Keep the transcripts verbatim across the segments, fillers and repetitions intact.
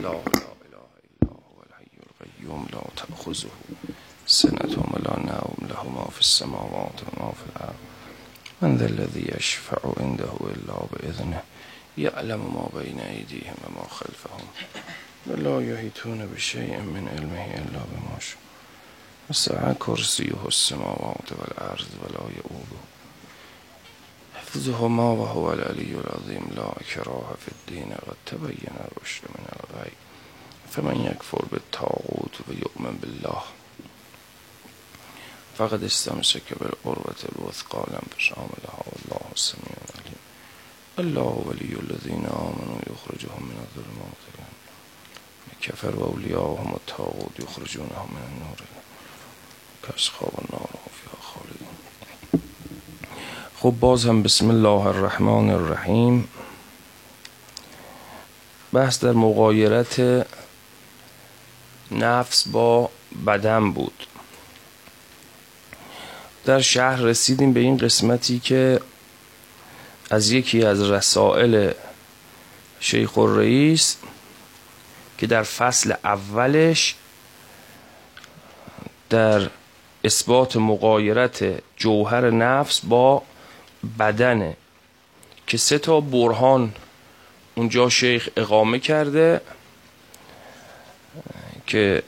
الله لا اله الا هو الحي القیوم لا تأخذه سنة ولا نوم له ما في السماوات وما في الارض من ذا الذي يشفع عنده الا باذنه يعلم ما بين ايديهم وما خلفهم ولا يحيطون بشيء من علمه الا بما شاء وسع كرسيه السماوات والارض ولا يؤوده حفظهما وهو العلي العظيم لا اكراه في الدين قد تبين الرشد من الغي فمن يكفر بالطاغوت ويؤمن بالله فقد استمسك بالعروة الوثقى لا انفصام لها والله السميع العليم الله ولي الذين آمنوا يخرجهم من الظلمات إلى النور كفر وأولياؤهم الطاغوت يخرجونهم من النور كأصحاب النار هم فيها خالدون. خب باز هم بسم الله الرحمن الرحیم. بحث در مغایرت نفس با بدن بود. در شهر رسیدیم به این قسمتی که از یکی از رسائل شیخ الرئیس که در فصل اولش در اثبات مغایرت جوهر نفس با بدنه که سه تا برهان اونجا شیخ اقامه کرده که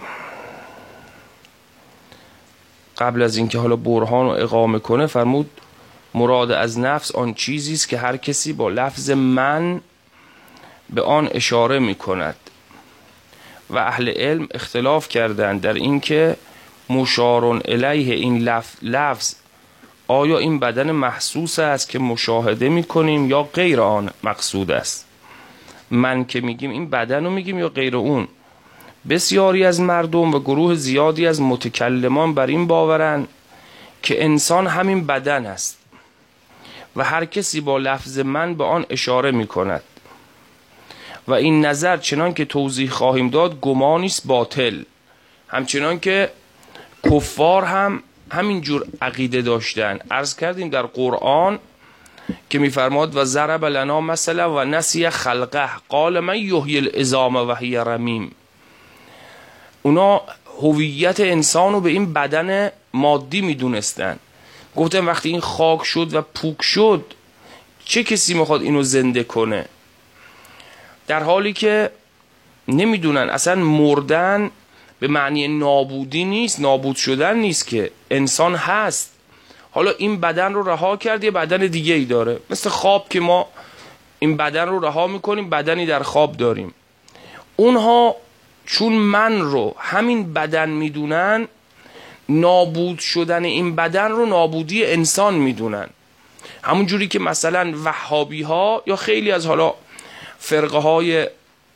قبل از اینکه حالا برهان رو اقامه کنه فرمود مراد از نفس آن چیزی است که هر کسی با لفظ من به آن اشاره می کند و اهل علم اختلاف کردند در اینکه مشارون الیه این لفظ, لفظ آیا این بدن محسوس است که مشاهده می کنیم یا غیر آن مقصود است. من که میگیم این بدن رو میگیم یا غیر اون. بسیاری از مردم و گروه زیادی از متکلمان بر این باورند که انسان همین بدن است و هر کسی با لفظ من به آن اشاره می کند و این نظر چنان که توضیح خواهیم داد گمانی است باطل. همچنان که کفار هم همین جور عقیده داشتن. عرض کردیم در قرآن که میفرماد و ضرب لنا مثلا و نسی خلقه قال من یحیی العظام و هی رمیم. اونا هویت انسان رو به این بدن مادی میدونستن. گفتن وقتی این خاک شد و پوک شد چه کسی میخواد اینو زنده کنه؟ در حالی که نمیدونن اصلا مردن به معنی نابودی نیست، نابود شدن نیست، که انسان هست. حالا این بدن رو رها کرد یه بدن دیگه ای داره، مثل خواب که ما این بدن رو رها میکنیم بدنی در خواب داریم. اونها چون من رو همین بدن میدونن نابود شدن این بدن رو نابودی انسان میدونن. همون جوری که مثلا وهابی ها یا خیلی از حالا فرقه های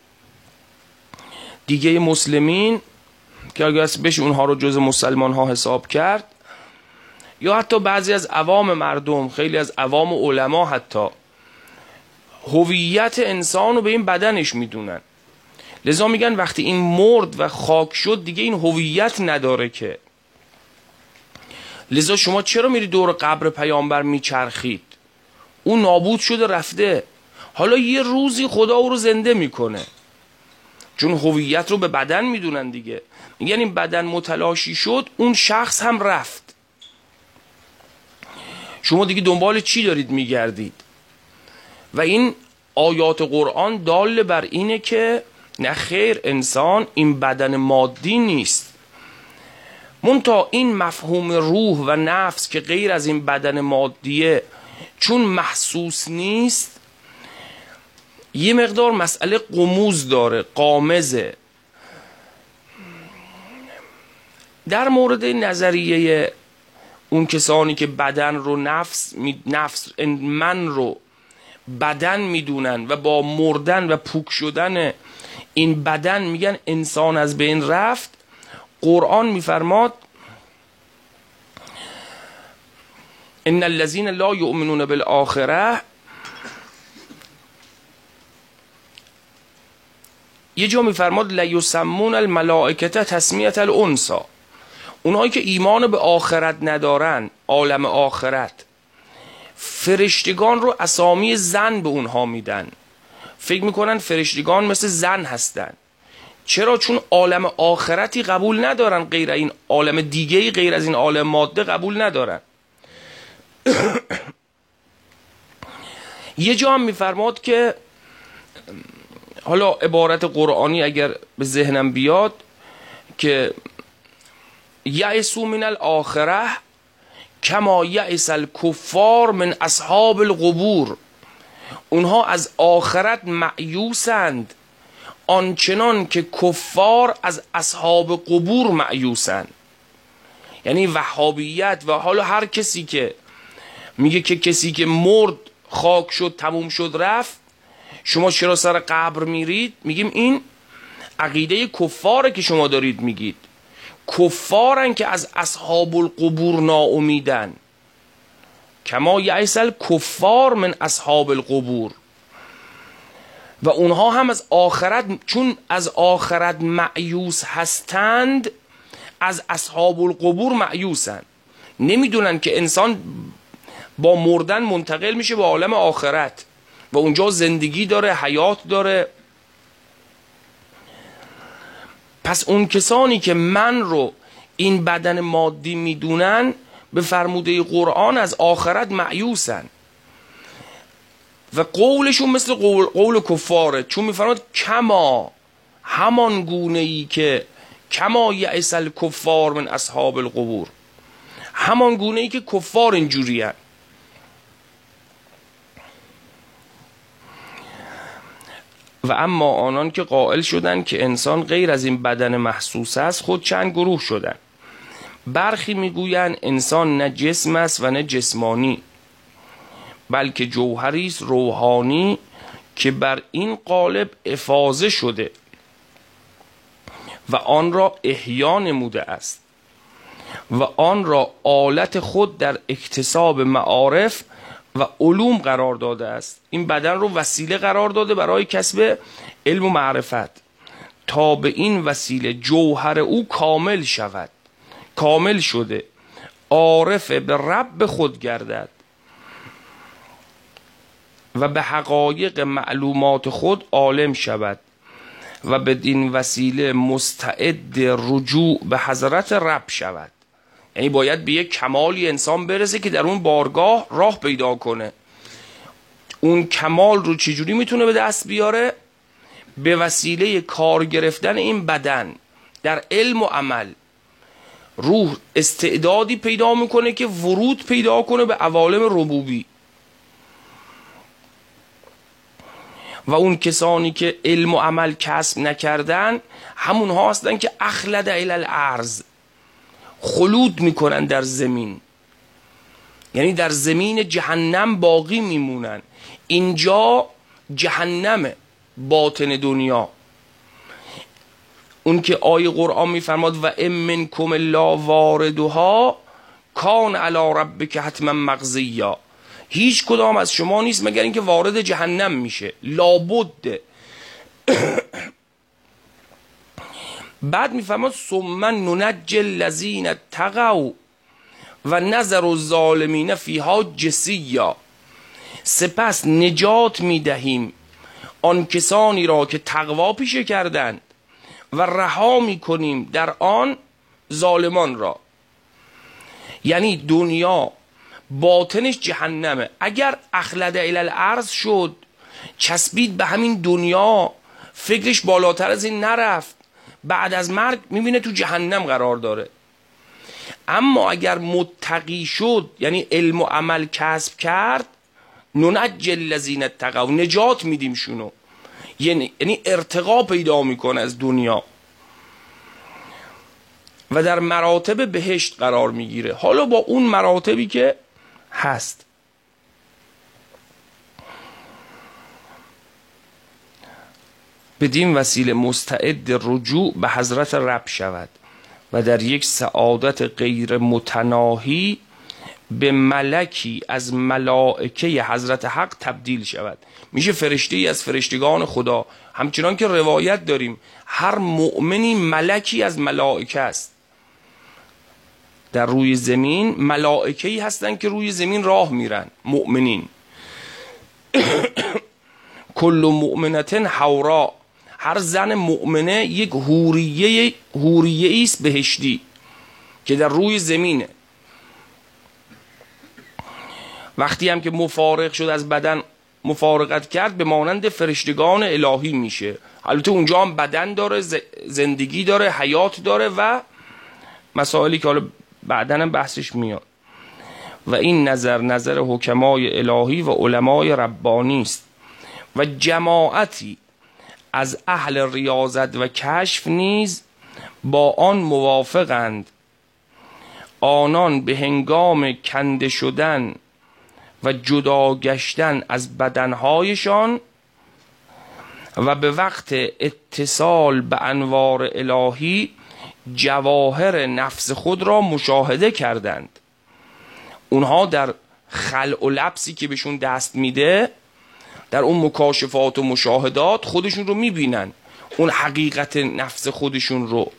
دیگه مسلمین که اگر بشه اونها رو جز مسلمان ها حساب کرد، یا حتی بعضی از عوام مردم، خیلی از عوام و علما، حتی هویت انسان رو به این بدنش میدونن. لذا میگن وقتی این مرد و خاک شد دیگه این هویت نداره که. لذا شما چرا میری دور قبر پیامبر میچرخید؟ اون نابود شده رفته، حالا یه روزی خدا او رو زنده میکنه، چون هویت رو به بدن میدونن دیگه. یعنی بدن متلاشی شد اون شخص هم رفت، شما دیگه دنبال چی دارید میگردید؟ و این آیات قرآن دال بر اینه که نه خیر، انسان این بدن مادی نیست. منتها این مفهوم روح و نفس که غیر از این بدن مادیه چون محسوس نیست یه مقدار مسئله غموض داره، غامضه. در مورد نظریه اون کسانی که بدن رو نفس می نفس من رو بدن میدونن و با مردن و پوک شدن این بدن میگن انسان از بین رفت، قرآن میفرماد ان الذين لا يؤمنون بالآخره، یه جا میفرماد لا یسمون الملائکه تسمیه الانثی. اونایی که ایمان به آخرت ندارن، عالم آخرت، فرشتگان رو اسامی زن به اونها میدن، فکر میکنن فرشتگان مثل زن هستن. چرا؟ چون عالم آخرتی قبول ندارن، غیر این عالم دیگه‌ای غیر از این عالم ماده قبول ندارن. یه جا هم میفرماد که حالا عبارت قرآنی اگر به ذهنم بیاد که یأسوا من الاخره کما یأس الکفار من اصحاب القبور، اونها از آخرت مأیوسند آنچنان که کفار از اصحاب قبور مأیوسند. یعنی وهابیت و حالا هر کسی که میگه که کسی که مرد خاک شد تموم شد رفت، شما چرا سر قبر میرید؟ میگیم این عقیده کفاره که شما دارید میگید. کفارن که از اصحاب القبور ناامیدن. کما یأس الکفار من اصحاب القبور. و اونها هم از آخرت، چون از آخرت مأیوس هستند، از اصحاب القبور مأیوسن. نمیدونن که انسان با مردن منتقل میشه به عالم آخرت و اونجا زندگی داره، حیات داره. پس اون کسانی که من رو این بدن مادی میدونن به فرموده قرآن از آخرت مأیوسن و قولشون مثل قول, قول کفاره، چون میفرماد کما، همان گونه ای که کما یأس الکفار من اصحاب القبور، همان گونه ای که کفار اینجوری هن. و اما آنان که قائل شدند که انسان غیر از این بدن محسوس است، خود چند گروه شدند. برخی میگویند انسان نه جسم است و نه جسمانی، بلکه جوهری است روحانی که بر این قالب افاضه شده و آن را احیا نموده است و آن را آلت خود در اکتساب معارف و علوم قرار داده است. این بدن رو وسیله قرار داده برای کسب علم و معرفت، تا به این وسیله جوهر او کامل شود، کامل شده، عارف به رب خود گردد و به حقایق معلومات خود عالم شود و بدین وسیله مستعد رجوع به حضرت رب شود. یعنی باید به یک کمالی انسان برسه که در اون بارگاه راه پیدا کنه. اون کمال رو چجوری میتونه به دست بیاره؟ به وسیله کار گرفتن این بدن در علم و عمل. روح استعدادی پیدا میکنه که ورود پیدا کنه به عوالم ربوبی. و اون کسانی که علم و عمل کسب نکردن همونها هستن که اخلد الی الارض، خلود میکنن در زمین، یعنی در زمین جهنم باقی میمونن. اینجا جهنم باطن دنیا. اون که آیه قرآن میفرماد و ام منکم الا واردها کان علی ربک حتما مقضیا، هیچ کدام از شما نیست مگر اینکه وارد جهنم میشه، لابد. بعد میفرماد ثم ننجی الذین اتقوا و نذر الظالمین فیها جثیا، سپس نجات میدهیم آن کسانی را که تقوا پیشه کردند و رها میکنیم در آن ظالمان را. یعنی دنیا باطنش جهنمه. اگر اخلد الی الارض شد، چسبید به همین دنیا، فکرش بالاتر از این نرفت، بعد از مرگ میبینه تو جهنم قرار داره. اما اگر متقی شد، یعنی علم و عمل کسب کرد، ننجی الذین اتقوا، نجات میدیم شونو، یعنی یعنی ارتقا پیدا میکنه از دنیا و در مراتب بهشت قرار میگیره، حالا با اون مراتبی که هست. بدین وسیله مستعد رجوع به حضرت رب شود و در یک سعادت غیر متناهی به ملکی از ملائکه حضرت حق تبدیل شود. میشه فرشته‌ای از فرشتگان خدا. همچنان که روایت داریم هر مؤمنی ملکی از ملائکه است. در روی زمین ملائکه‌ای هستن که روی زمین راه میرن، مؤمنین. کل مؤمنة حورا، هر زن مؤمنه یک حوریه حوریه است بهشتی که در روی زمینه. وقتی هم که مفارق شد از بدن مفارقت کرد به مانند فرشتگان الهی میشه. البته اونجا هم بدن داره، زندگی داره، حیات داره و مسائلی که حالا بعداً هم بحثش میاد. و این نظر نظر حکمای الهی و علمای ربانی است و جماعتی از اهل ریاضت و کشف نیز با آن موافقند. آنان به هنگام کنده شدن و جدا گشتن از بدنهایشان و به وقت اتصال به انوار الهی جواهر نفس خود را مشاهده کردند. اونها در خلع و لبسی که بهشون دست میده، در اون مکاشفات و مشاهدات خودشون رو میبینن، اون حقیقت نفس خودشون رو،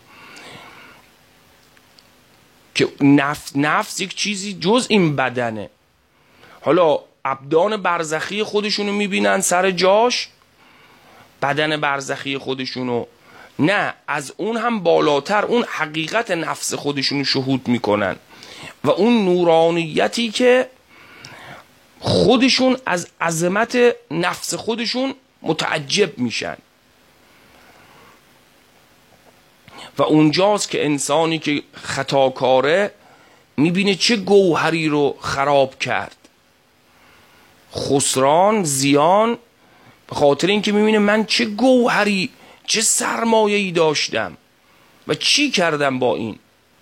که نفس, نفس یک چیزی جز این بدنه. حالا ابدان برزخی خودشونو میبینن سر جاش، بدن برزخی خودشونو نه، از اون هم بالاتر اون حقیقت نفس خودشونو شهود میکنن و اون نورانیتی که خودشون از عظمت نفس خودشون متعجب میشن. و اونجاست که انسانی که خطاکاره میبینه چه گوهری رو خراب کرد، خسران، زیان، به خاطر اینکه میبینه من چه گوهری، چه سرمایه‌ای داشتم و چی کردم با این.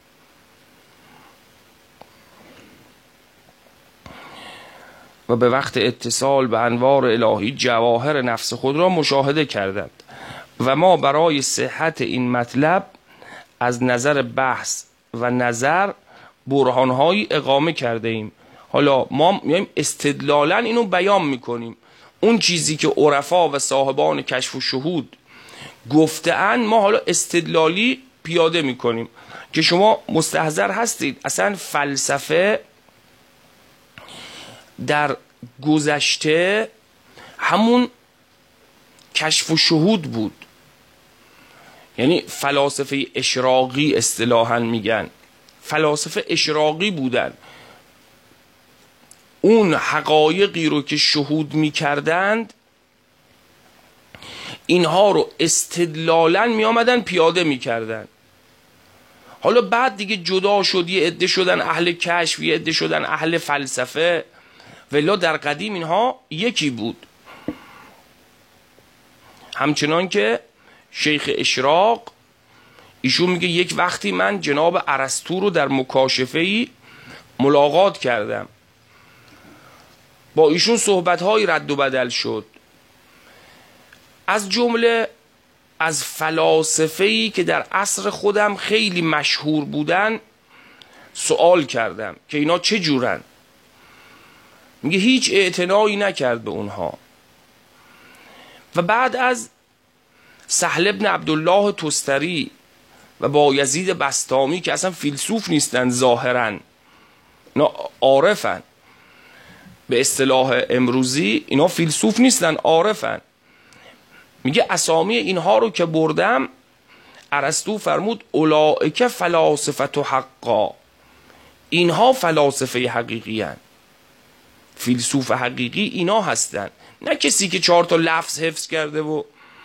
و به وقت اتصال به انوار الهی جواهر نفس خود را مشاهده کردند. و ما برای صحت این مطلب از نظر بحث و نظر برهانهایی اقامه کرده ایم. حالا ما میایم استدلالا اینو بیان میکنیم. اون چیزی که عرفا و صاحبان کشف و شهود گفته‌اند ما حالا استدلالی پیاده میکنیم که شما مستحضر هستید. اصلا فلسفه در گذشته همون کشف و شهود بود، یعنی فلاسفه اشراقی اصطلاحاً میگن، فلاسفه اشراقی بودن. اون حقایقی رو که شهود میکردند اینها رو استدلالاً میامدن پیاده میکردن. حالا بعد دیگه جدا شد، یه عده شدن اهل کشف، یه عده شدن اهل فلسفه، ولی در قدیم اینها یکی بود. همچنان که شیخ اشراق ایشون میگه یک وقتی من جناب ارسطو رو در مکاشفه‌ای ملاقات کردم، با ایشون صحبت‌های رد و بدل شد، از جمله از فلاسفه‌ای که در عصر خودم خیلی مشهور بودن سوال کردم که اینا چه جورن. میگه هیچ اعتنایی نکرد به اونها. و بعد از سهل ابن عبدالله تستری و بایزید بسطامی که اصلا فیلسوف نیستن ظاهرا، اینا عارفن، به اصطلاح امروزی اینا فیلسوف نیستن، عارفن. میگه اسامی اینها رو که بردم، ارسطو فرمود اولئک فلاسفه حقا، اینها فلاسفه حقیقی هن. فیلسوف حقیقی اینا هستن، نه کسی که چهار تا لفظ حفظ کرده و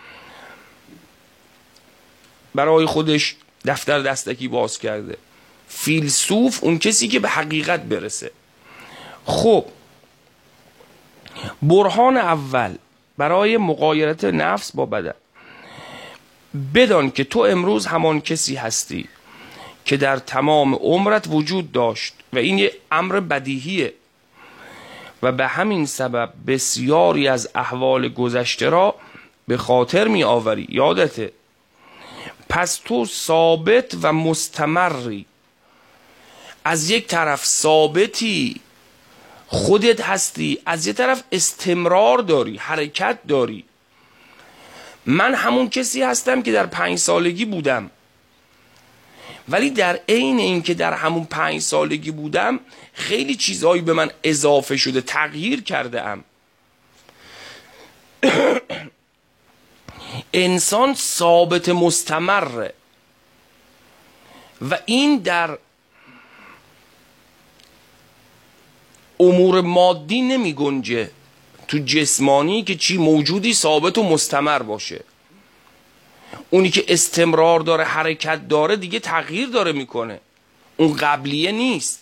برای خودش دفتر دستکی باز کرده. فیلسوف اون کسی که به حقیقت برسه. خب برهان اول برای مغایرت نفس با بدن، بدان که تو امروز همان کسی هستی که در تمام عمرت وجود داشت و این یه امر بدیهیه و به همین سبب بسیاری از احوال گذشته را به خاطر می آوری، یادته. پس تو ثابت و مستمری، از یک طرف ثابتی خودت هستی، از یک طرف استمرار داری، حرکت داری. من همون کسی هستم که در پنج سالگی بودم، ولی در عین این که در همون پنج سالگی بودم خیلی چیزهایی به من اضافه شده، تغییر کرده ام. انسان ثابت مستمره و این در امور مادی نمی گنجه. تو جسمانی که چی موجودی ثابت و مستمر باشه، اونی که استمرار داره حرکت داره دیگه تغییر داره میکنه، اون قبلیه نیست.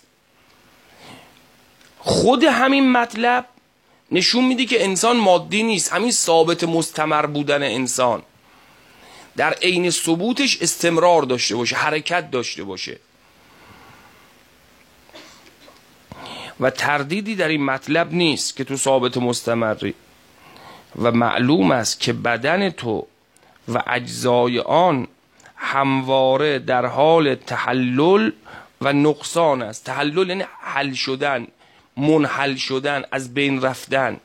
خود همین مطلب نشون میده که انسان مادی نیست، همین ثابت مستمر بودن انسان در عین ثبوتش استمرار داشته باشه، حرکت داشته باشه. و تردیدی در این مطلب نیست که تو ثابت مستمری و معلوم است که بدن تو و اجزای آن همواره در حال تحلل و نقصان است. تحلل یعنی حل شدن، منحل شدن، از بین رفتن.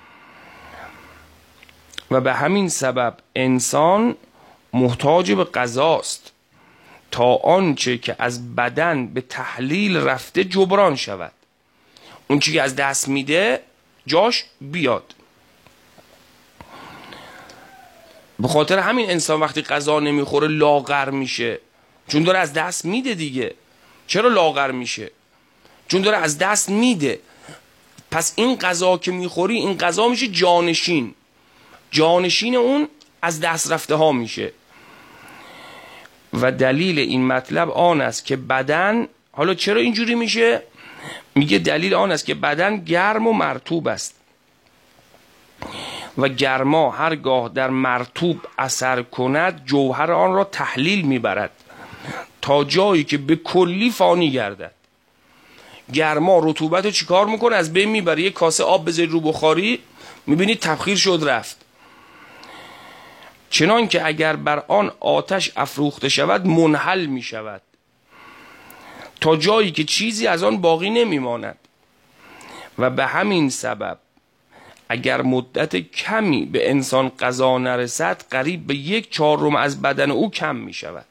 و به همین سبب انسان محتاج به غذاست تا آنچه که از بدن به تحلیل رفته جبران شود. اون چی که از دست میده جاش بیاد. به خاطر همین انسان وقتی غذا نمیخوره لاغر میشه، چون داره از دست میده دیگه. چرا لاغر میشه؟ چون داره از دست میده. پس این غذا که میخوری، این غذا میشه جانشین، جانشین اون از دست رفته ها میشه. و دلیل این مطلب آن است که بدن، حالا چرا اینجوری میشه؟ میگه دلیل آن است که بدن گرم و مرطوب است و گرما هرگاه در مرطوب اثر کند جوهر آن را تحلیل میبرد تا جایی که به کلی فانی گردد. گرما رطوبت رو چیکار میکنه؟ از بین میبره. یک کاسه آب بذاری رو بخاری میبینید تبخیر شد رفت. چنان که اگر بر آن آتش افروخته شود منحل میشود تا جایی که چیزی از آن باقی نمیماند. و به همین سبب اگر مدت کمی به انسان غذا نرسد قریب به یک چهارم از بدن او کم می شود.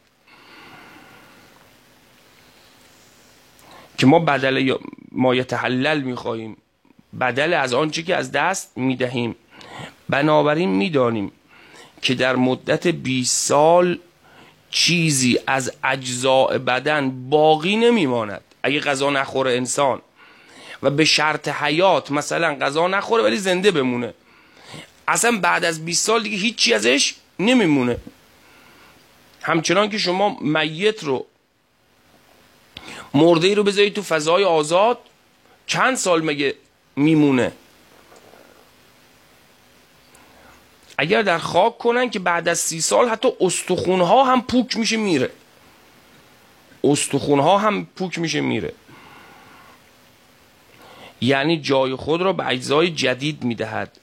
که ما بدل ما یتحلل می خواهیم، بدل از آنچه که از دست می دهیم. بنابراین می دانیم که در مدت بیست سال چیزی از اجزاء بدن باقی نمی ماند اگه غذا نخوره انسان، و به شرط حیات مثلا غذا نخوره ولی زنده بمونه، اصلا بعد از بیست سال دیگه هیچی ازش نمیمونه. همچنان که شما میت رو، مرده رو بذارید تو فضای آزاد چند سال مگه میمونه؟ اگر در خاک کنن که بعد از سی سال حتی استخونها هم پوک میشه میره، استخونها هم پوک میشه میره. یعنی جای خود را به اجزای جدید میدهد.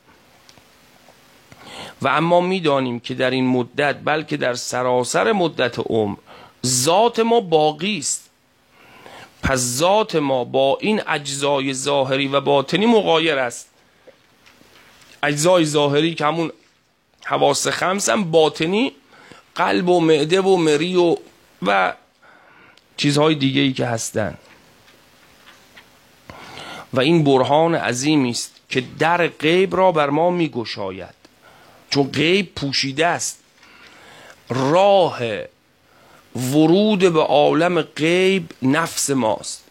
و اما میدانیم که در این مدت بلکه در سراسر مدت عمر ذات ما باقی است. پس ذات ما با این اجزای ظاهری و باطنی مغایر است. اجزای ظاهری که همون حواس خمس هم، باطنی قلب و معده و مری و و چیزهای دیگه ای که هستن. و این برهان عظیمی است که در غیب را بر ما می گشاید، چون غیب پوشیده است. راه ورود به عالم غیب نفس ماست.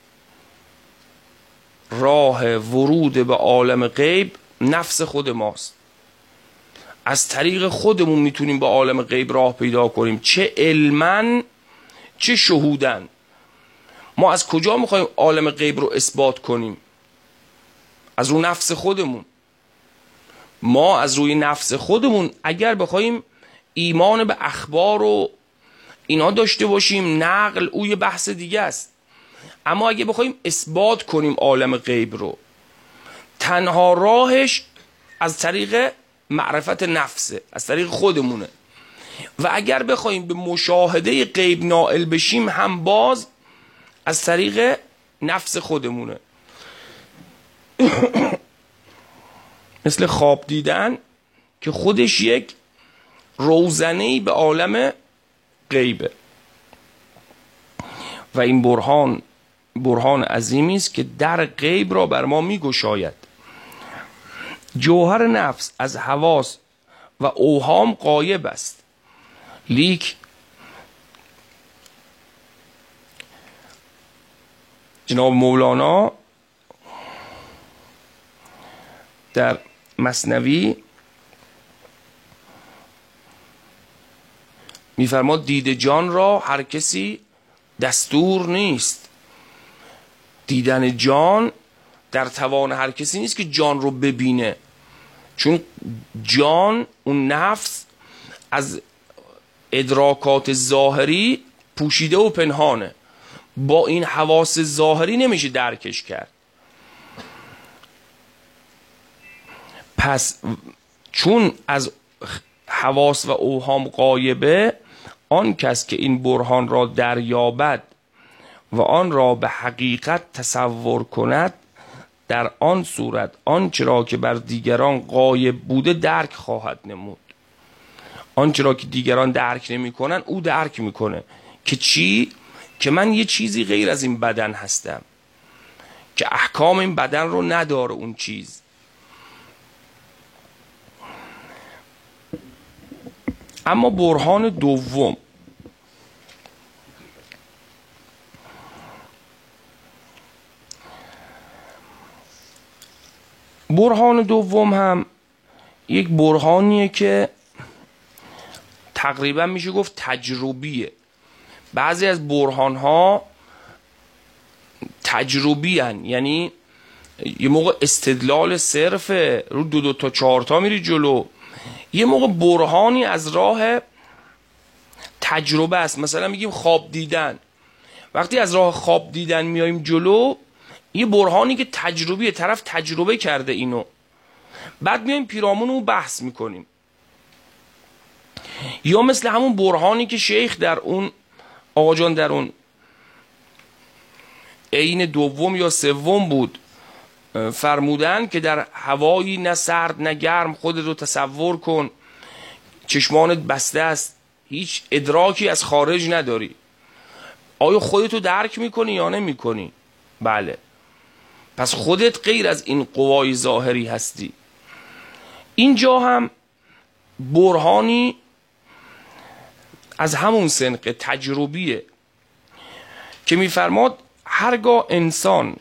راه ورود به عالم غیب نفس خود ماست. از طریق خودمون میتونیم به عالم غیب راه پیدا کنیم، چه علماً چه شهوداً. ما از کجا میخوایم عالم غیب رو اثبات کنیم؟ از روی نفس خودمون. ما از روی نفس خودمون اگر بخوایم ایمان به اخبار و اینا داشته باشیم، نقل او یه بحث دیگه است. اما اگه بخوایم اثبات کنیم عالم غیب رو، تنها راهش از طریق معرفت نفسه، از طریق خودمونه. و اگر بخوایم به مشاهده غیب نائل بشیم هم باز از طریق نفس خودمونه. مثل خواب دیدن که خودش یک روزنه‌ای به عالم غیبه. و این برهان برهان عظیمی است که در غیب را بر ما می‌گشاید. جوهر نفس از حواس و اوهام غایب است لیک جناب مولانا در مثنوی میفرماد دید جان را هر کسی دستور نیست. دیدن جان در توان هر کسی نیست که جان رو ببینه، چون جان اون نفس از ادراکات ظاهری پوشیده و پنهانه، با این حواس ظاهری نمیشه درکش کرد. پس چون از حواس و اوهام غایبه، آن کس که این برهان را دریابد و آن را به حقیقت تصور کند، در آن صورت آنچه را که بر دیگران غایب بوده درک خواهد نمود. آنچه را که دیگران درک نمی کنن او درک میکنه. که چی؟ که من یه چیزی غیر از این بدن هستم، که احکام این بدن رو نداره اون چیز. اما برهان دوم، برهان دوم هم یک برهانیه که تقریبا میشه گفت تجربیه. بعضی از برهان ها تجربی هن، یعنی یه موقع استدلال صرفه، رو دو دو تا چهار تا میری جلو. یه موقع برهانی از راه تجربه است. مثلا میگیم خواب دیدن، وقتی از راه خواب دیدن میایم جلو، یه برهانی که تجربیه، طرف تجربه کرده اینو، بعد میایم پیرامون رو بحث میکنیم. یا مثل همون برهانی که شیخ در اون آقا جان در اون عین دوم یا سوم بود فرمودن که در هوایی نه سرد نه گرم خودت رو تصور کن، چشمانت بسته است، هیچ ادراکی از خارج نداری. آیا خودت رو درک میکنی یا نمیکنی؟ بله. پس خودت غیر از این قوای ظاهری هستی. اینجا هم برهانی از همون سنق تجربیه که میفرماد هرگاه انسان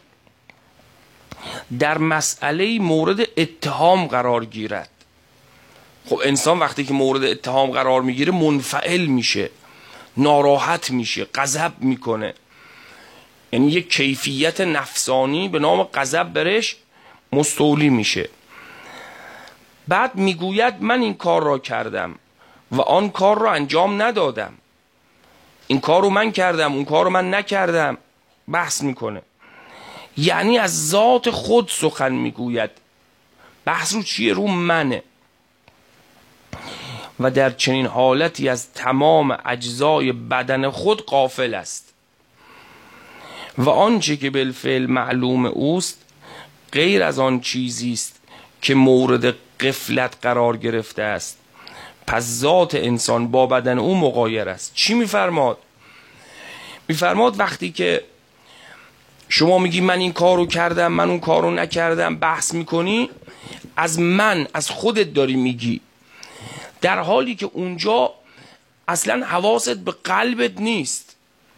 در مسئله مورد اتهام قرار گیرد، خب انسان وقتی که مورد اتهام قرار میگیره منفعل میشه، ناراحت میشه، غضب میکنه، یعنی یک کیفیت نفسانی به نام غضب برش مستولی میشه. بعد میگوید من این کار را کردم و آن کار را انجام ندادم، این کار رو من کردم اون کار رو من نکردم، بحث میکنه. یعنی از ذات خود سخن میگوید. بحث رو چیه؟ رو منه. و در چنین حالتی از تمام اجزای بدن خود غافل است و آنچه که بالفعل معلوم اوست غیر از آن چیزی است که مورد غفلت قرار گرفته است. پس ذات انسان با بدن او مغایر است. چی میفرماد؟ میفرماد وقتی که شما میگی من این کارو کردم من اون کارو نکردم، بحث میکنی، از من از خودت داری میگی، در حالی که اونجا اصلا حواست به قلبت نیست،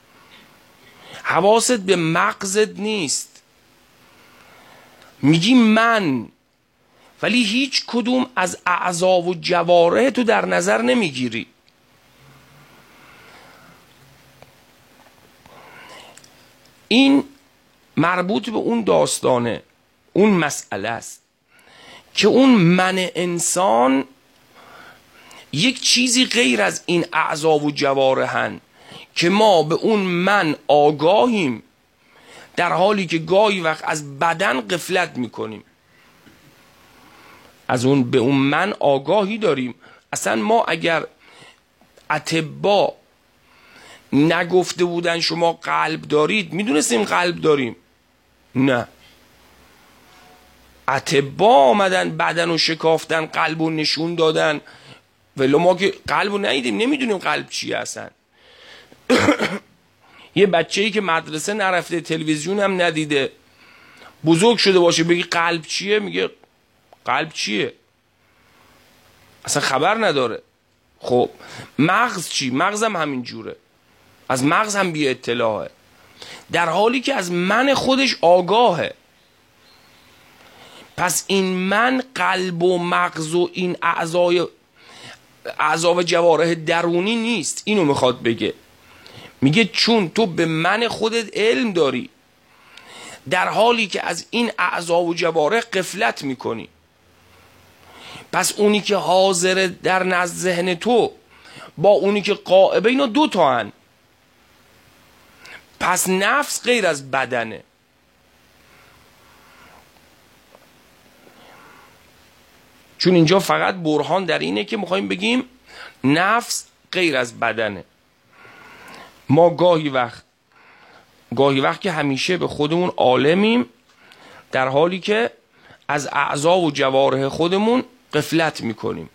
حواست به مغزت نیست. میگی من، ولی هیچ کدوم از اعضا و جوارح تو در نظر نمیگیری. این مربوط به اون داستانه، اون مسئله است که اون من انسان یک چیزی غیر از این اعضا و جوارحن که ما به اون من آگاهیم، در حالی که گاهی وقت از بدن غفلت میکنیم. از اون به اون من آگاهی داریم. اصلا ما اگر اطبا نگفته بودن شما قلب دارید، میدونستیم قلب داریم؟ نه. اطبا آمدن بدن رو شکافتن، قلب رو نشون دادن، ولی ما که قلب رو ندیدیم نمیدونیم قلب چیه اصلا. یه بچه‌ای که مدرسه نرفته، تلویزیون هم ندیده، بزرگ شده باشه بگی قلب چیه، میگه قلب چیه، اصلا خبر نداره. خب مغز چی؟ مغزم همین جوره، از مغز هم بی اطلاعه، در حالی که از من خودش آگاهه. پس این من قلب و مغز و این اعضای اعضا و جوارح درونی نیست. اینو میخواد بگه، میگه چون تو به من خودت علم داری در حالی که از این اعضا و جوارح غفلت میکنی، پس اونی که حاضر در نزد ذهن تو با اونی که غائبه اینا دو تا هن. پس نفس غیر از بدنه. چون اینجا فقط برهان در اینه که میخوایم بگیم نفس غیر از بدنه. ما گاهی وقت گاهی وقت که همیشه به خودمون عالمیم در حالی که از اعضا و جوارح خودمون غفلت میکنیم.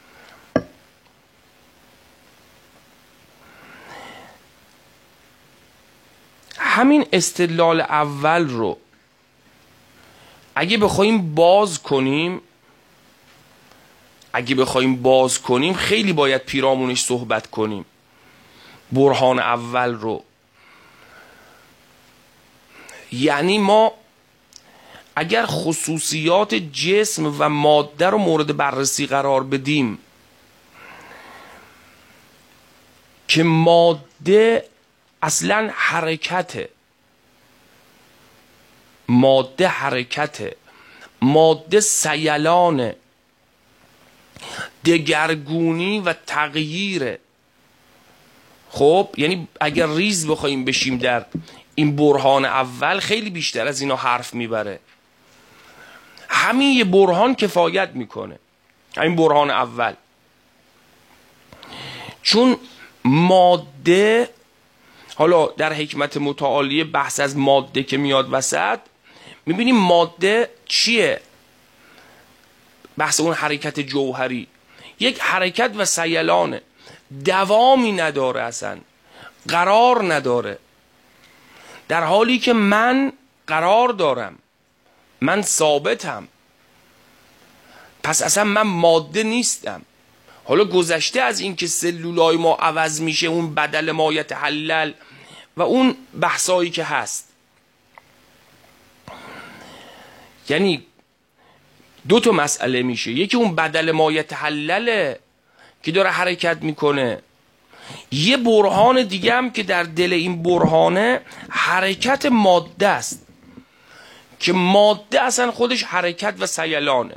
همین استدلال اول رو اگه بخوایم باز کنیم اگه بخوایم باز کنیم خیلی باید پیرامونش صحبت کنیم. برهان اول رو یعنی ما اگر خصوصیات جسم و ماده رو مورد بررسی قرار بدیم که ماده اصلا حرکته، ماده حرکته، ماده سیلانه، دگرگونی و تغییره. خب یعنی اگر ریز بخوایم بشیم در این برهان اول خیلی بیشتر از اینا حرف میبره. همین یه برهان کفایت میکنه، همین برهان اول. چون ماده، حالا در حکمت متعالیه بحث از ماده که میاد وسط، میبینیم ماده چیه؟ بحث اون حرکت جوهری، یک حرکت و سیلانه، دوامی نداره، اصلا قرار نداره، در حالی که من قرار دارم، من ثابتم. پس اصلا من ماده نیستم. حالا گذشته از این که سلولای ما عوض میشه، اون بدل ما یتحلل و اون بحثایی که هست، یعنی دو تا مسئله میشه. یکی اون بدل ما یتحلله که داره حرکت میکنه، یه برهان دیگه هم که در دل این برهانه حرکت ماده است که ماده اصلا خودش حرکت و سیلانه.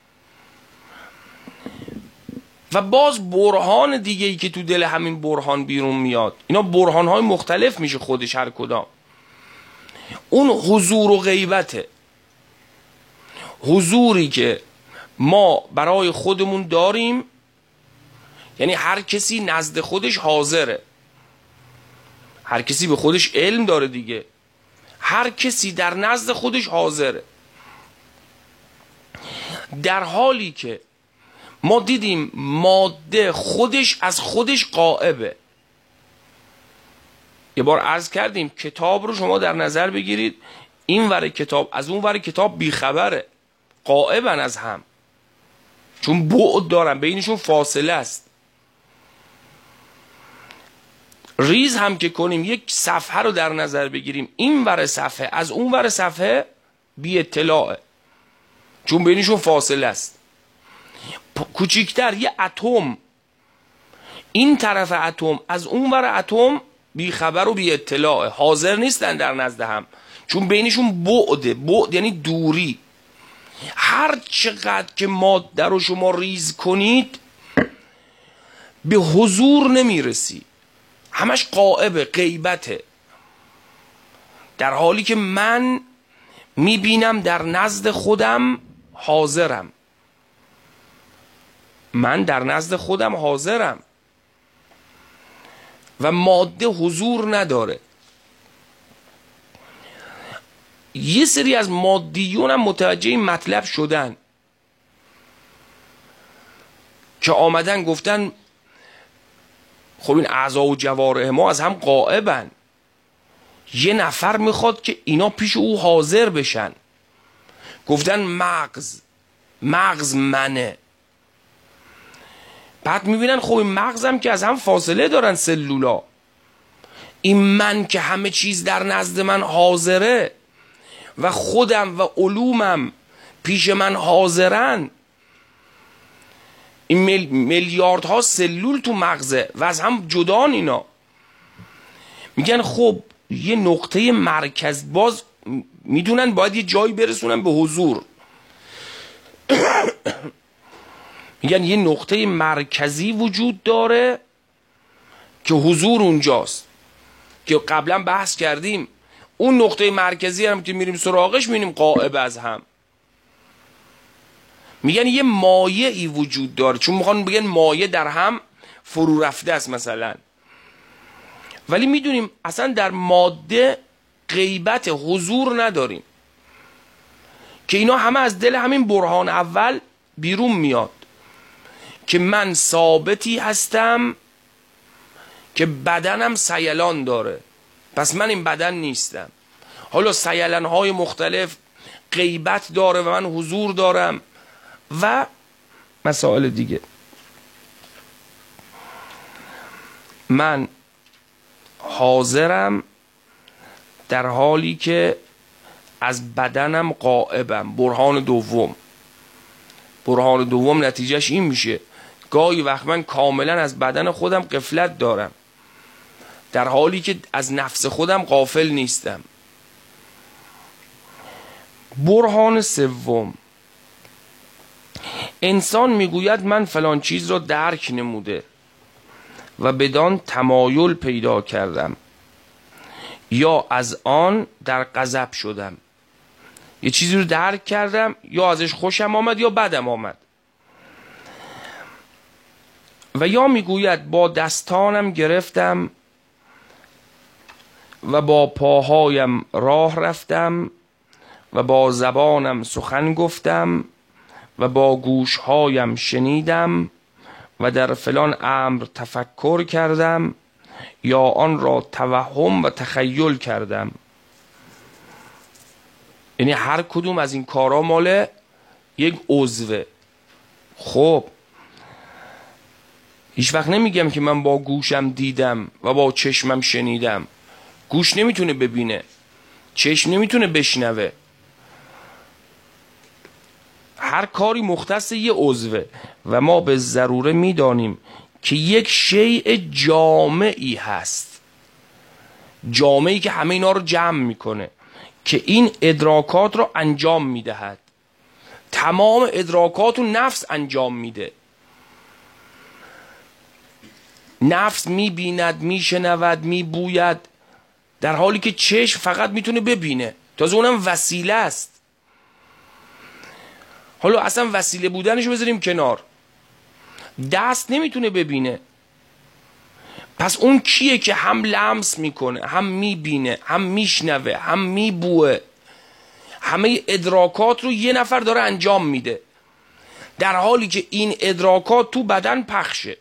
و باز برهان دیگه ای که تو دل همین برهان بیرون میاد، اینا برهان های مختلف میشه خودش هر کدام، اون حضور و غیبته. حضوری که ما برای خودمون داریم، یعنی هر کسی نزد خودش حاضره، هر کسی به خودش علم داره دیگه، هر کسی در نزد خودش حاضره، در حالی که ما دیدیم ماده خودش از خودش غائبه. یه بار عرض کردیم کتاب رو شما در نظر بگیرید، این ور کتاب از اون ور کتاب بیخبره، غائبن از هم، چون بعد دارن، بینشون فاصله است. ریز هم که کنیم یک صفحه رو در نظر بگیریم، این ور صفحه از اون ور صفحه بی اطلاعه، چون بینشون فاصله است. کوچیکتر یه اتم، این طرف اتم از اون ور اتم بی خبر و بی اطلاعه، حاضر نیستن در نزد هم، چون بینشون بعده. بعد یعنی دوری. هر چقدر که ماده رو شما ریز کنید به حضور نمیرسی، همش غائبه، غیبته، در حالی که من میبینم در نزد خودم حاضرم، من در نزد خودم حاضرم و ماده حضور نداره. یه سری از مادیون هم متوجه این مطلب شدن که آمدن گفتن خب این اعضا و جوارح ما از هم غائبن، یه نفر میخواد که اینا پیش او حاضر بشن. گفتن مغز، مغز منه. بعد میبینن خب این مغزم که از هم فاصله دارن سلولا، این من که همه چیز در نزد من حاضره و خودم و علومم پیش من حاضرن، این مل... میلیاردها سلول تو مغزه و از هم جدان اینا. میگن خب یه نقطه مرکز، باز میدونن باید یه جایی برسونن به حضور. میگن یه نقطه مرکزی وجود داره که حضور اونجاست، که قبلا بحث کردیم اون نقطه مرکزی هم که میریم سراغش میبینیم غائب از هم. میگن یه مایعی وجود داره، چون میخوان بگن مایع در هم فرو رفته است مثلا، ولی میدونیم اصلا در ماده غیبت حضور نداریم، که اینا همه از دل همین برهان اول بیرون میاد که من ثابتی هستم که بدنم سیلان داره، پس من این بدن نیستم. حالا سیلان های مختلف غیبت داره و من حضور دارم و مسائل دیگه. من حاضرم در حالی که از بدنم غائبم. برهان دوم برهان دوم نتیجهش این میشه گاهی وقت من کاملا از بدن خودم غفلت دارم در حالی که از نفس خودم غافل نیستم. برهان سوم، انسان میگوید من فلان چیز را درک نموده و بدان تمایل پیدا کردم یا از آن در غضب شدم. یه چیزی رو درک کردم، یا ازش خوشم آمد یا بدم آمد. و یا میگوید با دستانم گرفتم و با پاهایم راه رفتم و با زبانم سخن گفتم و با گوشهایم شنیدم و در فلان امر تفکر کردم یا آن را توهم و تخیل کردم. یعنی هر کدوم از این کارا مال یک عضوه. خب هیچ وقت نمیگم که من با گوشم دیدم و با چشمم شنیدم. گوش نمیتونه ببینه، چشم نمیتونه بشنوه، هر کاری مختص یه عضوه. و ما به ضروره میدانیم که یک شیء جامعی هست، جامعی که همه اینا رو جمع میکنه، که این ادراکات رو انجام میدهد. تمام ادراکات رو نفس انجام میده. نفس میبیند، میشنود، میبوید، در حالی که چشم فقط میتونه ببینه، تازه اونم وسیله است. حالا اصلا وسیله بودنشو بذاریم کنار، دست نمیتونه ببینه، پس اون کیه که هم لمس میکنه، هم میبینه، هم میشنوه، هم میبوه، همه ادراکات رو یه نفر داره انجام میده، در حالی که این ادراکات تو بدن پخشه.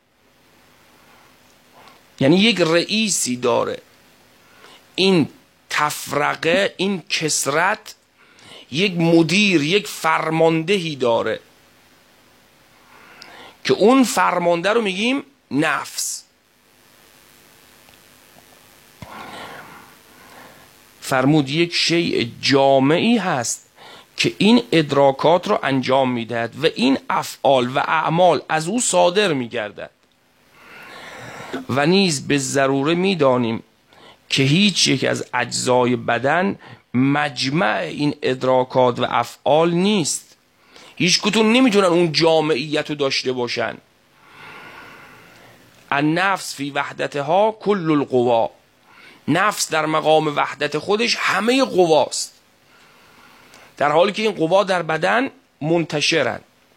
یعنی یک رئیسی داره. این تفرقه، این کسرت، یک مدیر، یک فرماندهی داره که اون فرمانده رو میگیم نفس. فرمود یک شیء جامعی هست که این ادراکات رو انجام میدهد و این افعال و اعمال از او صادر میگردد. و نیز به ضروره میدانیم که هیچ یک از اجزای بدن مجمع این ادراکات و افعال نیست. هیچ کدوم نمیتونن اون جامعیت رو داشته باشن. النفس فی وحدتها کل القوا، نفس در مقام وحدت خودش همه قواست، در حالی که این قوا در بدن منتشرن.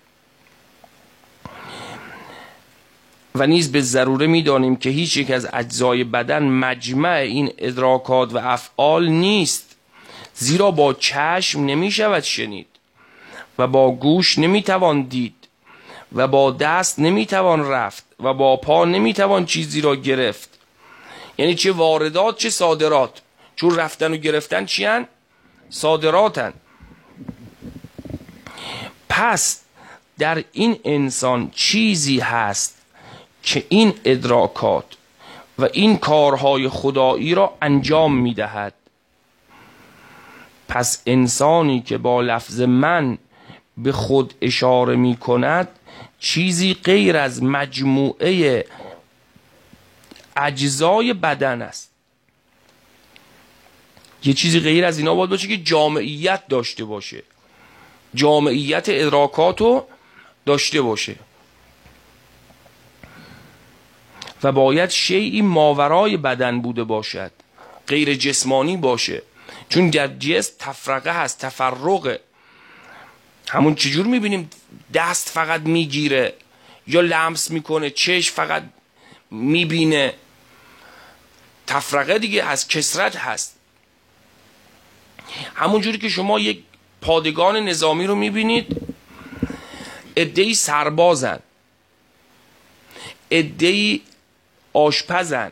و نیز به ضروره میدانیم که هیچ یک از اجزای بدن مجمع این ادراکات و افعال نیست، زیرا با چشم نمی شود شنید و با گوش نمی توان دید و با دست نمی توان رفت و با پا نمی توان چیزی را گرفت. یعنی چه واردات چه صادرات، چون رفتن و گرفتن چی هن؟ صادراتن. پس در این انسان چیزی هست که این ادراکات و این کارهای خدایی را انجام میدهد. پس انسانی که با لفظ من به خود اشاره می کند چیزی غیر از مجموعه اجزای بدن است. یه چیزی غیر از اینا باید باشه که جامعیت داشته باشه، جامعیت ادراکاتو داشته باشه و باید شیئی ماورای بدن بوده باشد، غیر جسمانی باشه. چون در جسم تفرقه هست، تفرقه. همون چجور میبینیم دست فقط میگیره یا لمس میکنه، چشم فقط میبینه، تفرقه دیگه هست، کثرت هست. همون جوری که شما یک پادگان نظامی رو میبینید، عده‌ای سربازن، عده‌ای آشپزن،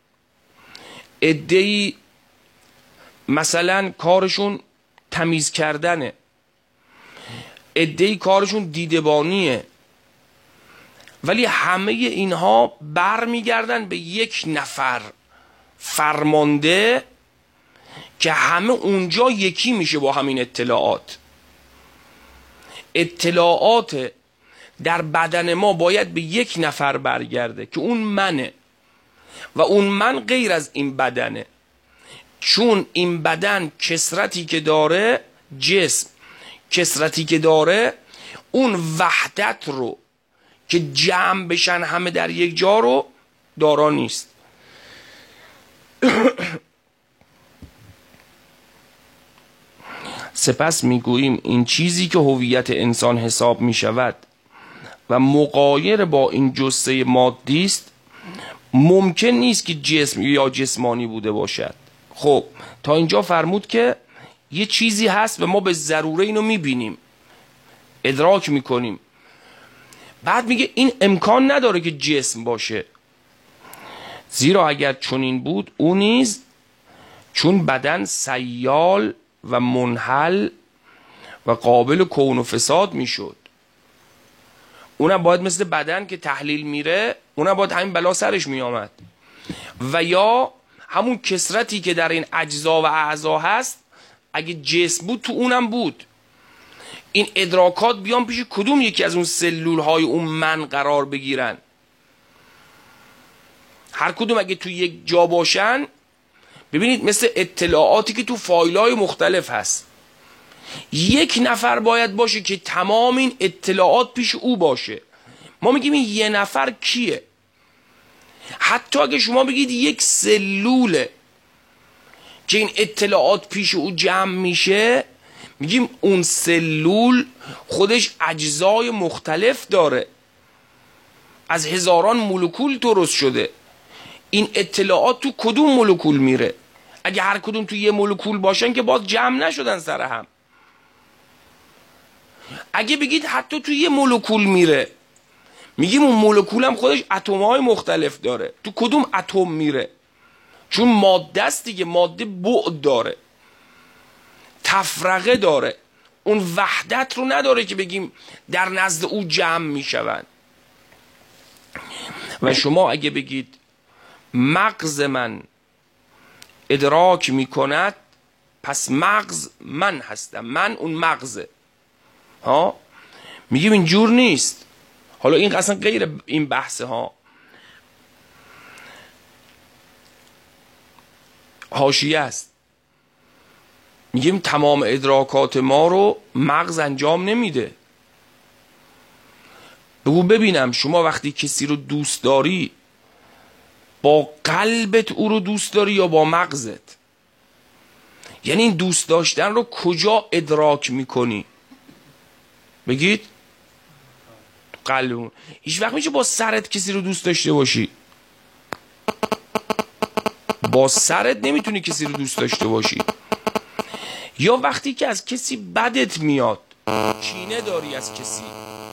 عده‌ای مثلا کارشون تمیز کردنه، عده‌ای کارشون دیدبانیه، ولی همه اینها بر میگردن به یک نفر فرمانده که همه اونجا یکی میشه با همین اطلاعات. اطلاعات در بدن ما باید به یک نفر برگرده که اون منه و اون من غیر از این بدنه. چون این بدن کثرتی که داره، جسم کثرتی که داره، اون وحدت رو که جمع بشن همه در یک جا رو دارا نیست. سپس میگوییم این چیزی که هویت انسان حساب میشود و مغایر با این جثه مادی است، ممکن نیست که جسم یا جسمانی بوده باشد. خب تا اینجا فرمود که یه چیزی هست و ما به ضروره اینو میبینیم، ادراک میکنیم. بعد میگه این امکان نداره که جسم باشه، زیرا اگر چنین بود او نیز چون بدن سیال و منحل و قابل کون و فساد میشد. اونم باید مثل بدن که تحلیل میره، اونم باید همین بلا سرش میامد. و یا همون کثرتی که در این اجزا و اعضا هست اگه جسم بود تو اونم بود. این ادراکات بیان پیش کدوم یکی از اون سلول های اون من قرار بگیرن. هر کدوم اگه تو یک جا باشن، ببینید مثل اطلاعاتی که تو فایل های مختلف هست، یک نفر باید باشه که تمام این اطلاعات پیش او باشه. ما میگیم این یه نفر کیه؟ حتی اگه شما بگید یک سلوله که این اطلاعات پیش او جمع میشه، میگیم اون سلول خودش اجزای مختلف داره، از هزاران مولکول درست شده. این اطلاعات تو کدوم مولکول میره؟ اگه هر کدوم تو یه مولکول باشن که باز جمع نشدن سر هم. اگه بگید حتی تو یه مولکول میره، میگیم اون مولکول هم خودش اتم‌های مختلف داره. تو کدوم اتم میره؟ چون ماده است دیگه، ماده بعد داره، تفرقه داره، اون وحدت رو نداره که بگیم در نزد او جمع میشوند. و شما اگه بگید مغز من ادراک میکند، پس مغز من هستم، من اون مغزه. ها میگیم این جور نیست. حالا این اصلا غیر این بحثه ها، حاشیه است. میگیم تمام ادراکات ما رو مغز انجام نمیده. بگو ببینم شما وقتی کسی رو دوست داری با قلبت او رو دوست داری یا با مغزت؟ یعنی این دوست داشتن رو کجا ادراک میکنی؟ بگید قلبمون. هیچ وقت میشه با سرت کسی رو دوست داشته باشی؟ با سرت نمیتونی کسی رو دوست داشته باشی. یا وقتی که از کسی بدت میاد، کینه داری از کسی،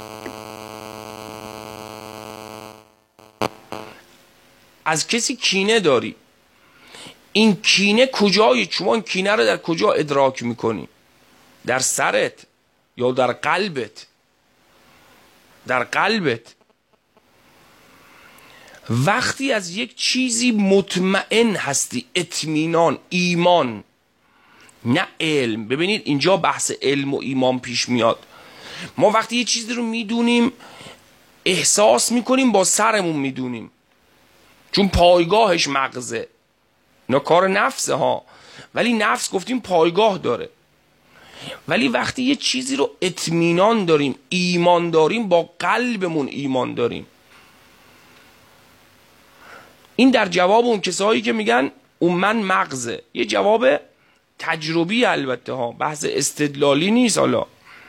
از کسی کینه داری، این کینه کجایی؟ شما این کینه رو در کجا ادراک میکنی؟ در سرت یا در قلبت؟ در قلبت. وقتی از یک چیزی مطمئن هستی، اطمینان، ایمان، نه علم. ببینید اینجا بحث علم و ایمان پیش میاد. ما وقتی یه چیزی رو میدونیم احساس میکنیم، با سرمون میدونیم، چون پایگاهش مغزه. اینا کار نفسه ها، ولی نفس گفتیم پایگاه داره. ولی وقتی یه چیزی رو اطمینان داریم، ایمان داریم، با قلبمون ایمان داریم. این در جواب اون کسایی که میگن اون من مغزه، یه جواب تجربی البته ها، بحث استدلالی نیست. حالا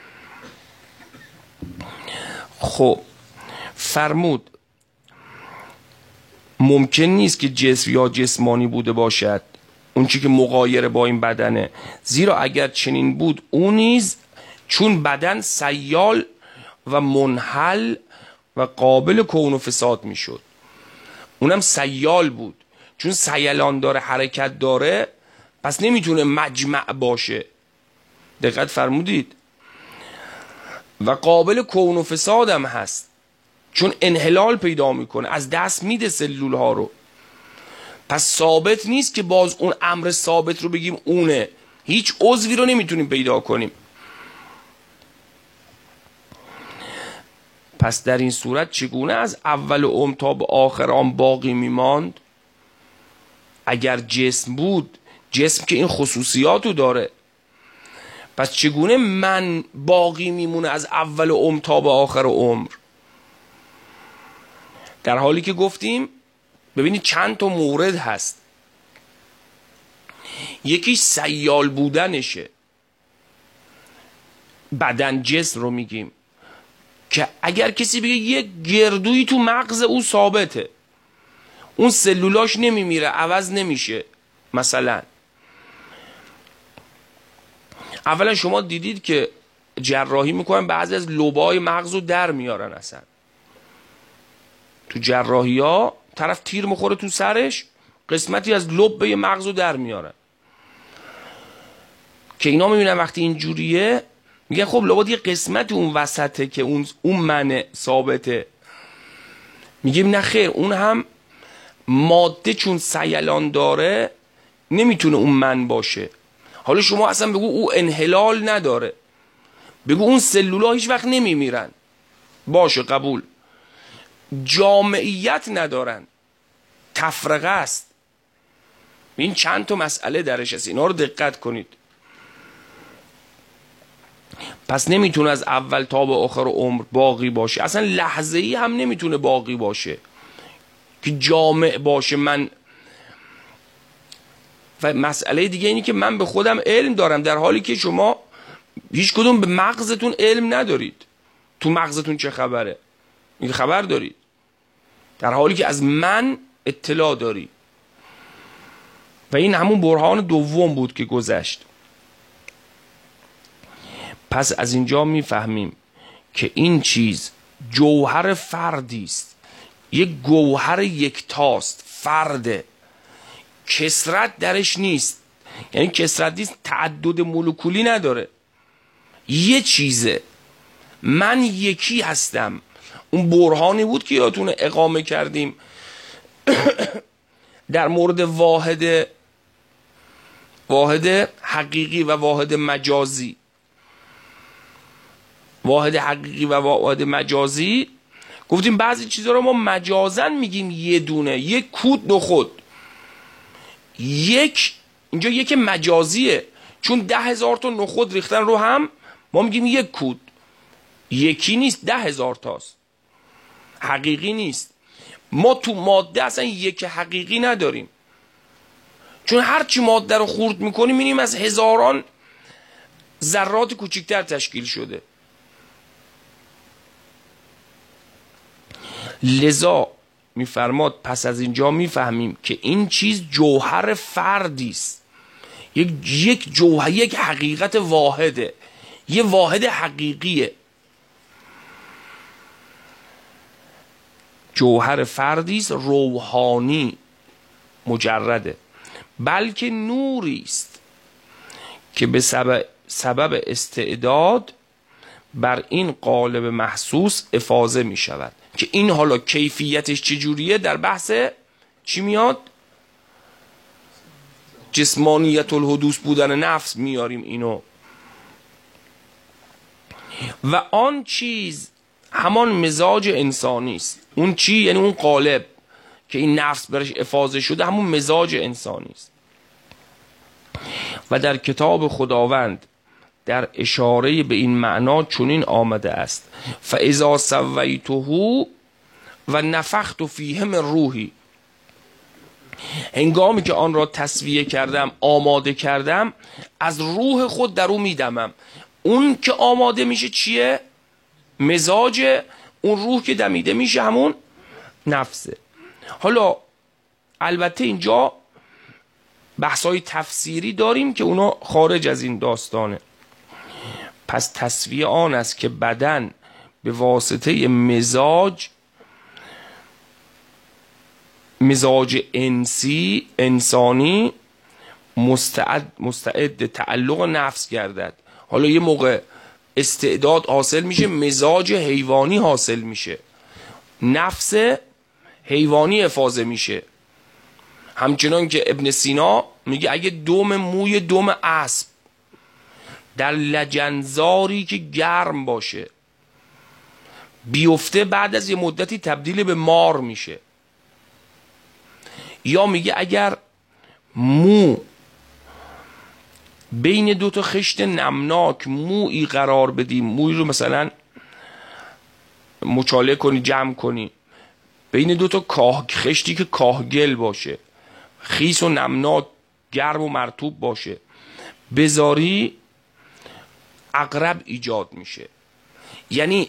خب فرمود ممکن نیست که جسم یا جسمانی بوده باشد اون چی که مغایر با این بدنه، زیرا اگر چنین بود اون نیز چون بدن سیال و منحل و قابل کون و فساد میشد. اونم سیال بود، چون سیلان داره، حرکت داره، پس نمیتونه مجمع باشه. دقت فرمودید؟ و قابل کون و فساد هم هست، چون انحلال پیدا میکنه، از دست میده سلول ها رو. پس ثابت نیست که باز اون امر ثابت رو بگیم اونه. هیچ عضوی رو نمیتونیم پیدا کنیم. پس در این صورت چگونه از اول عمر تا به آخر آن باقی میماند؟ اگر جسم بود، جسم که این خصوصیاتو داره، پس چگونه من باقی میمونه از اول عمر تا به آخر عمر؟ در حالی که گفتیم ببینید چند تا مورد هست. یکی سیال بودنشه، بدن جسم رو میگیم، که اگر کسی بگه یک گردویی تو مغز او ثابته، اون سلولاش نمیمیره، عوض نمیشه. مثلا اولا شما دیدید که جراحی میکنن بعضی از لوبای مغز رو در میارن. اصلا تو جراحی ها طرف تیر مخوره تو سرش، قسمتی از لوب مغز رو در میارن، که اینا میبینن وقتی اینجوریه میگن خب لابد یه قسمت اون وسطه که اون اون من ثابته. میگیم نه خیر، اون هم ماده چون سیلان داره نمیتونه اون من باشه. حالا شما اصلا بگو او انحلال نداره، بگو اون سلولا هیچ وقت نمیمیرن، باشه قبول. جامعیت ندارن، تفرقه است. این چند تا مسئله درش هست، اینا رو دقت کنید. پس نمیتونه از اول تا به آخر عمر باقی باشه، اصلا لحظه ای هم نمیتونه باقی باشه که جامع باشه. من و مسئله دیگه اینی که من به خودم علم دارم، در حالی که شما هیچ کدوم به مغزتون علم ندارید. تو مغزتون چه خبره؟ این خبر دارید، در حالی که از من اطلاع داری. و این همون برهان دوم بود که گذشت. پس از اینجا میفهمیم که این چیز جوهر فردی است، یک گوهر یکتاست، فرده، کثرت درش نیست. یعنی کثرت نیست، تعدد مولکولی نداره، یه چیزه. من یکی هستم. اون برهانی بود که یادتونه اقامه کردیم در مورد واحد واحد حقیقی و واحد مجازی. واحد حقیقی و واحد مجازی گفتیم بعضی چیزا رو ما مجازن میگیم یه دونه، یک کود نخود. یک اینجا یک مجازیه، چون ده هزار تا نخود ریختن رو هم، ما میگیم یک کود. یکی نیست، ده هزار تاست، حقیقی نیست. ما تو ماده اصلا یک حقیقی نداریم، چون هرچی ماده رو خورد میکنیم میبینیم از هزاران ذرات کوچکتر تشکیل شده. لذا میفرماد پس از اینجا میفهمیم که این چیز جوهر فردی است، یک یک جوهر، یک حقیقت واحده، یه واحد حقیقیه. جوهر فردی است، روحانی، مجرده، بلکه نوری است که به سبب سبب استعداد بر این قالب محسوس افاضه می شود. که این حالا کیفیتش چجوریه در بحث چی میاد؟ جسمانیت الحدوث بودن نفس میاریم اینو. و آن چیز همان مزاج انسانی است. اون چی؟ یعنی اون قالب که این نفس برش افاضه شده همون مزاج انسانی است. و در کتاب خداوند در اشاره به این معنا چنین آمده است: فاذا سویته و نفخت فیه من روحی، هنگامی که آن را تسویه کردم، آماده کردم، از روح خود در او میدمم. اون که آماده میشه چیه؟ مزاج. اون روح که دمیده میشه همون نفسه. حالا البته اینجا بحثای تفسیری داریم که اونا خارج از این داستانه. پس تسویه آن است که بدن به واسطه مزاج مزاج انسی انسانی مستعد مستعد تعلق نفس گردد. حالا یه موقع استعداد حاصل میشه، مزاج حیوانی حاصل میشه، نفس حیوانی افاضه میشه. همچنان که ابن سینا میگه اگه دم موی دم اسب در لجنزاری که گرم باشه بیفته، بعد از یه مدتی تبدیل به مار میشه. یا میگه اگر مو بین دو تا خشت نمناک مویی قرار بدیم، موی رو مثلا مچاله کنی، جمع کنی، بین دو تا کاه خشتی که کاهگل باشه، خیس و نمناک، گرم و مرطوب باشه، بذاری، عقرب ایجاد میشه. یعنی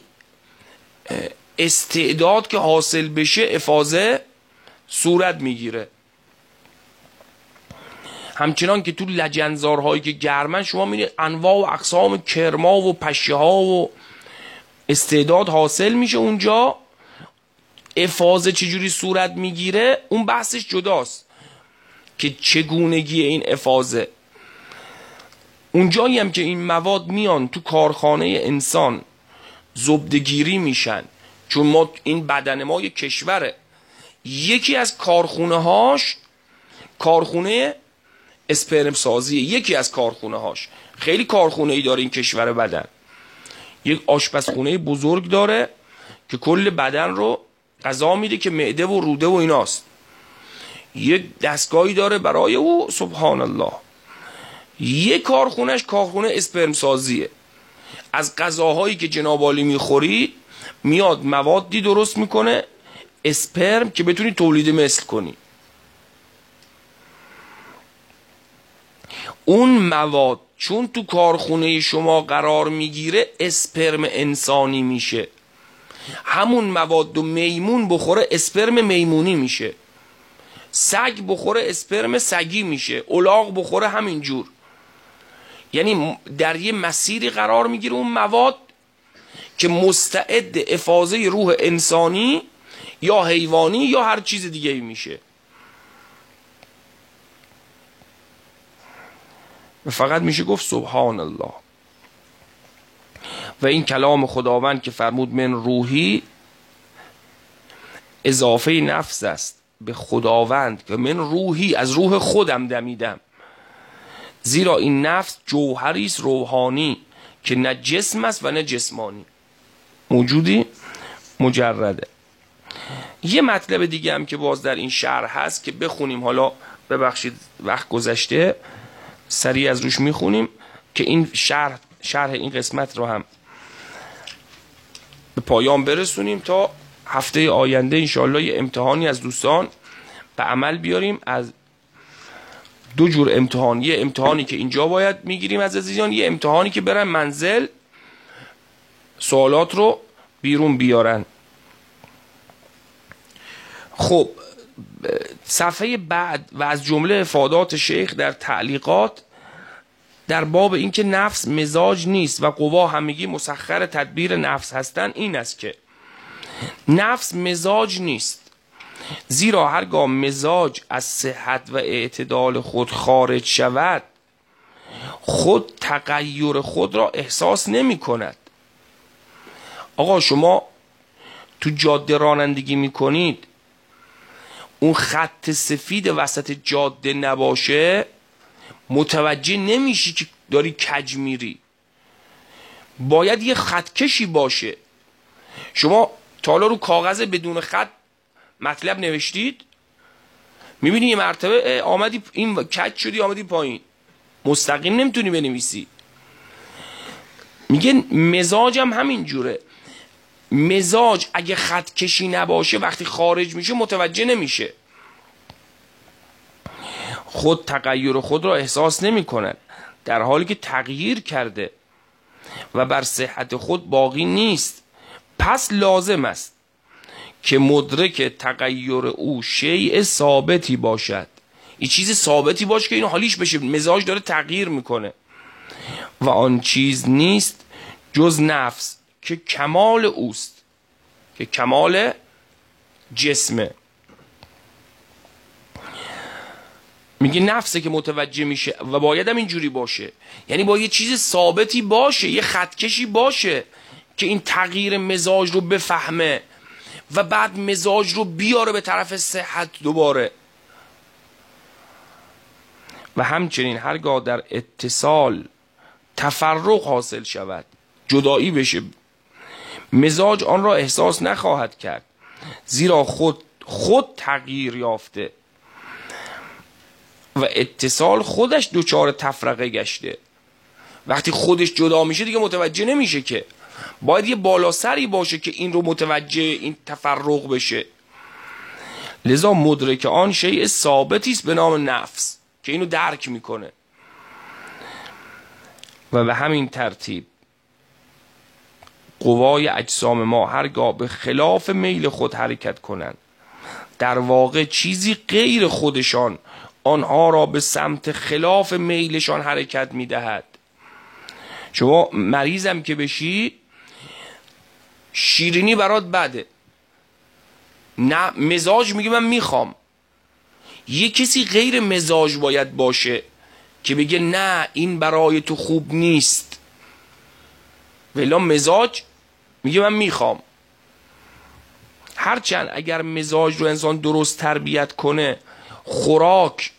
استعداد که حاصل بشه افاضه صورت میگیره. همچنان که تو لجنزارهایی که گرمن شما میبینید انواع و اقسام کرما و پشه ها و استعداد حاصل میشه. اونجا افاضه چجوری صورت میگیره اون بحثش جداست که چگونگی این افاضه. اونجایی هم که این مواد میان تو کارخانه انسان زبدگیری میشن، چون ما این بدن ما یک کشوره، یکی از کارخونه هاش کارخونه اسپرم سازیه. یکی از کارخونه هاش، خیلی کارخونه ای داره این کشور بدن. یک آشپزخونه بزرگ داره که کل بدن رو غذا میده که معده و روده و ایناست. یک دستگاهی داره برای او، سبحان الله. یک کارخونهش کارخونه اسپرم سازیه. از غذاهایی که جناب عالی میخوری میاد موادی درست میکنه، اسپرم، که بتونی تولید مثل کنی. اون مواد چون تو کارخونه شما قرار میگیره اسپرم انسانی میشه. همون مواد و میمون بخوره اسپرم میمونی میشه، سگ بخوره اسپرم سگی میشه، الاغ بخوره همینجور. یعنی در یه مسیری قرار میگیره اون مواد که مستعد افاضه روح انسانی یا حیوانی یا هر چیز دیگه میشه. فقط میشه گفت سبحان الله. و این کلام خداوند که فرمود من روحی، اضافه نفس است به خداوند که من روحی، از روح خودم دمیدم. زیرا این نفس جوهری است روحانی که نه جسم است و نه جسمانی، موجودی مجرده. یه مطلب دیگه هم که باز در این شرح هست که بخونیم، حالا ببخشید وقت گذشته سریع از روش میخونیم که این شرح شرح این قسمت رو هم به پایان برسونیم تا هفته آینده انشاءالله یه امتحانی از دوستان به عمل بیاریم. از دو جور امتحان، یه امتحانی که اینجا باید میگیریم از عزیزان، یه امتحانی که برن منزل سوالات رو بیرون بیارن. خب صفحه بعد و از جمله افادات شیخ در تعلیقات در باب این که نفس مزاج نیست و قوا همگی مسخر تدبیر نفس هستن این است که نفس مزاج نیست، زیرا هرگاه مزاج از صحت و اعتدال خود خارج شود خود تغییر خود را احساس نمی کند. آقا شما تو جاده رانندگی میکنید، اون خط سفید وسط جاده نباشه متوجه نمیشی که داری کج میری. باید یه خطکشی باشه. شما تا حالا رو کاغذ بدون خط مطلب نوشتید؟ میبینی یه مرتبه آمدی این کج شدی آمدی پایین، مستقیم نمیتونی بنویسی. میگه مزاج هم همین جوره. مزاج اگه خط کشی نباشه وقتی خارج میشه متوجه نمیشه، خود تغییر خود را احساس نمی کند، در حالی که تغییر کرده و بر صحت خود باقی نیست. پس لازم است که مدرک تغییر او شیء ثابتی باشد. این چیز ثابتی باشه که اینو حالیش بشه، مزاج داره تغییر میکنه. و آن چیز نیست جز نفس که کمال اوست، که کمال جسمه. میگه نفسه که متوجه میشه و باید هم اینجوری باشه. یعنی با یه چیز ثابتی باشه، یه خطکشی باشه که این تغییر مزاج رو بفهمه و بعد مزاج رو بیاره به طرف صحت دوباره. و همچنین هرگاه در اتصال تفرق حاصل شود، جدایی بشه، مزاج آن را احساس نخواهد کرد، زیرا خود خود تغییر یافته و اتصال خودش دچار تفرقه گشته. وقتی خودش جدا میشه دیگه متوجه نمیشه، که باید یه بالا سری باشه که این رو متوجه این تفرق بشه. لذا مدرک آن شیء ثابتی است به نام نفس که اینو درک میکنه. و به همین ترتیب قوای اجسام ما هرگاه به خلاف میل خود حرکت کنند، در واقع چیزی غیر خودشان آنها را به سمت خلاف میلشان حرکت میدهد. شما مریضم که بشی، شیرینی برات بده، نه مزاج میگه من میخوام. یه کسی غیر مزاج باید باشه که بگه نه این برای تو خوب نیست، ولی مزاج میگه من میخوام. هرچند اگر مزاج رو انسان درست تربیت کنه، خوراک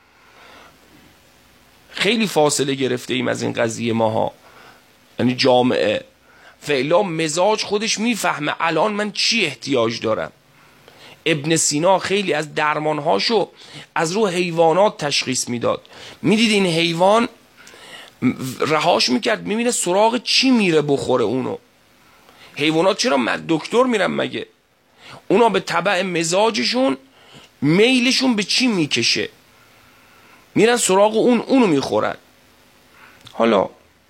خیلی فاصله گرفته ایم از این قضیه ماها، یعنی جامعه فعلا مزاج خودش میفهمه الان من چی احتیاج دارم. ابن سینا خیلی از درمانهاشو از رو حیوانات تشخیص میداد. میدید این حیوان رهاش میکرد، میبینه سراغ چی میره بخوره اونو. حیوانات چرا دکتر میرن مگه؟ اونا به تبع مزاجشون میلشون به چی میکشه، میرن سراغ اون اونو میخورن. حالا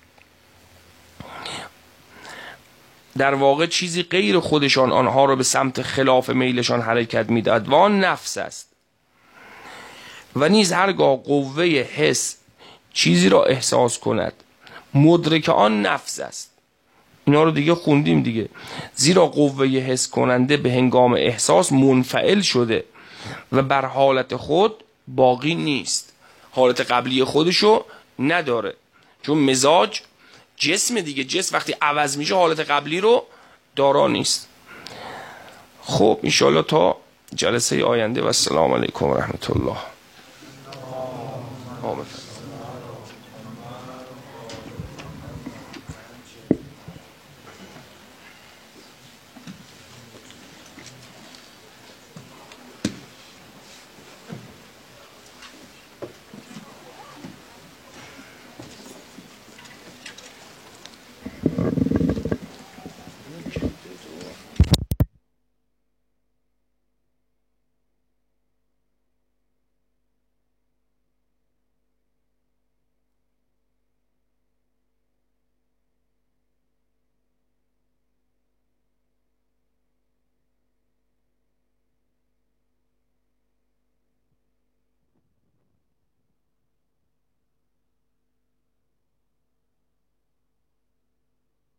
در واقع چیزی غیر خودشان آنها را به سمت خلاف میلشان حرکت میدهد و آن نفس است. و نیز هرگاه قوه حس چیزی را احساس کند، مدرک آن نفس است. اینا رو دیگه خوندیم دیگه. زیرا قوه حس کننده به هنگام احساس منفعل شده و بر حالت خود باقی نیست، حالت قبلی خودشو نداره، چون مزاج جسم دیگه، جسم وقتی عوض میشه حالت قبلی رو دارا نیست. خب انشاءالله تا جلسه آینده و السلام علیکم و رحمت الله. آمین.